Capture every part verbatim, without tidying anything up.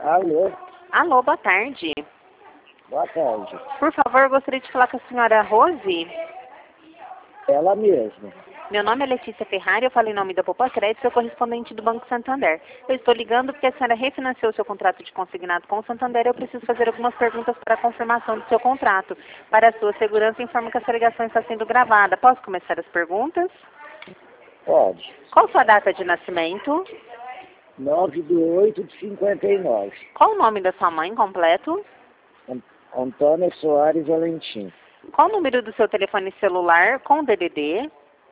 Alô, Alô, boa tarde. boa tarde. Por favor, eu gostaria de falar com a senhora Rose. Ela mesma. Meu nome é Letícia Ferrari, eu falo em nome da Poupa Crédito, sou correspondente do Banco Santander. Eu estou ligando porque a senhora refinanciou seu contrato de consignado com o Santander e eu preciso fazer algumas perguntas para a confirmação do seu contrato. Para a sua segurança, informo que essa ligação está sendo gravada. Posso começar as perguntas? Pode. Qual sua data de nascimento? nove de oito de cinquenta e nove. Qual o nome da sua mãe completo? An- Antônia Soares Valentim. Qual o número do seu telefone celular com D D D?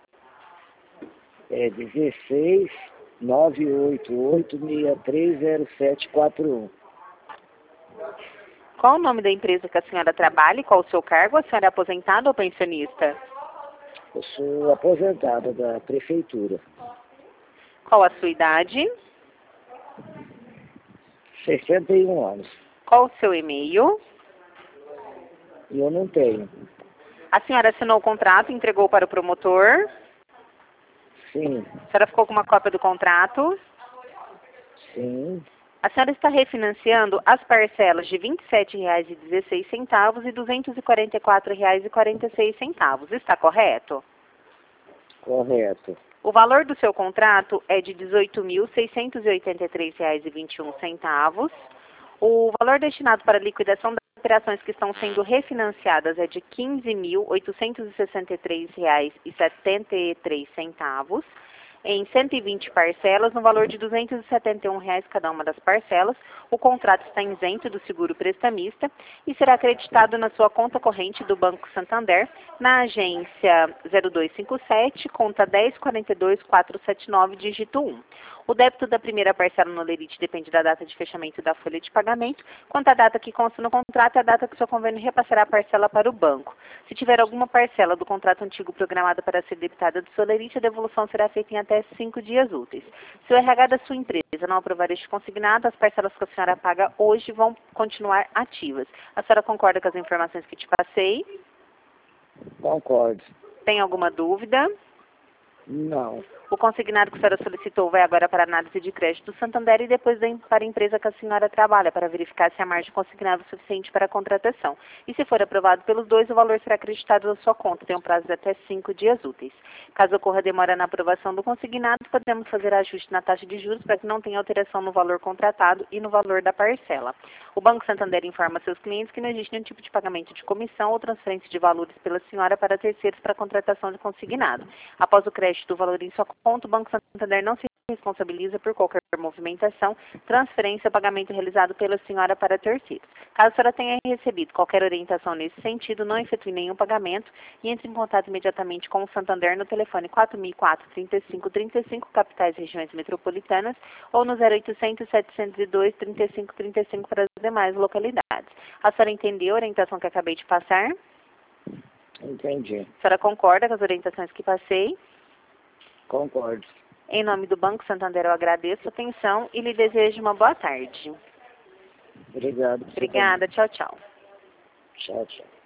É dezesseis, nove oito oito, seis três zero sete quatro um. Qual o nome da empresa que a senhora trabalha e qual o seu cargo? A senhora é aposentada ou pensionista? Eu sou aposentada da prefeitura. Qual a sua idade? sessenta e um anos. Qual o seu e-mail? E eu não tenho. A senhora assinou o contrato e entregou para o promotor? Sim, A senhora ficou com uma cópia do contrato? sim, A senhora está refinanciando as parcelas de vinte e sete reais e dezesseis centavos e duzentos e quarenta e quatro reais e quarenta e seis centavos. Está correto? correto. O valor do seu contrato é de dezoito mil seiscentos e oitenta e três reais e vinte e um centavos. O valor destinado para a liquidação das operações que estão sendo refinanciadas é de quinze mil oitocentos e sessenta e três reais e setenta e três centavos, em cento e vinte parcelas, no valor de duzentos e setenta e um reais cada uma das parcelas. O contrato está isento do seguro prestamista e será acreditado na sua conta corrente do Banco Santander, na agência zero dois cinco sete, conta dez quarenta e dois quatrocentos e setenta e nove, dígito um. O débito da primeira parcela no lerite depende da data de fechamento da folha de pagamento. Quanto à data que consta no contrato, é a data que o seu convênio repassará a parcela para o banco. Se tiver alguma parcela do contrato antigo programada para ser debitada do seu lerite, a devolução será feita em até cinco dias úteis. Se o R H da sua empresa não aprovar este consignado, as parcelas que a senhora paga hoje vão continuar ativas. A senhora concorda com as informações que te passei? Concordo. Tem alguma dúvida? Não. O consignado que a senhora solicitou vai agora para a análise de crédito do Santander e depois vem para a empresa que a senhora trabalha, para verificar se a margem consignada é suficiente para a contratação. E se for aprovado pelos dois, o valor será acreditado na sua conta. Tem um prazo de até cinco dias úteis. Caso ocorra demora na aprovação do consignado, podemos fazer ajuste na taxa de juros para que não tenha alteração no valor contratado e no valor da parcela. O Banco Santander informa seus clientes que não existe nenhum tipo de pagamento de comissão ou transferência de valores pela senhora para terceiros para a contratação de consignado. Após o crédito do valor em sua conta, o Banco Santander não se responsabiliza por qualquer movimentação, transferência ou pagamento realizado pela senhora para terceiros. Caso a senhora tenha recebido qualquer orientação nesse sentido, não efetue nenhum pagamento e entre em contato imediatamente com o Santander no telefone quatro mil e quatro, trinta e cinco trinta e cinco, capitais e regiões metropolitanas, ou no zero oitocentos, setecentos e dois, trinta e cinco trinta e cinco para as demais localidades. A senhora entendeu a orientação que acabei de passar? Entendi. A senhora concorda com as orientações que passei? Concordo. Em nome do Banco Santander, eu agradeço a atenção e lhe desejo uma boa tarde. Obrigado. Você Obrigada. também. Tchau, tchau. Tchau, tchau.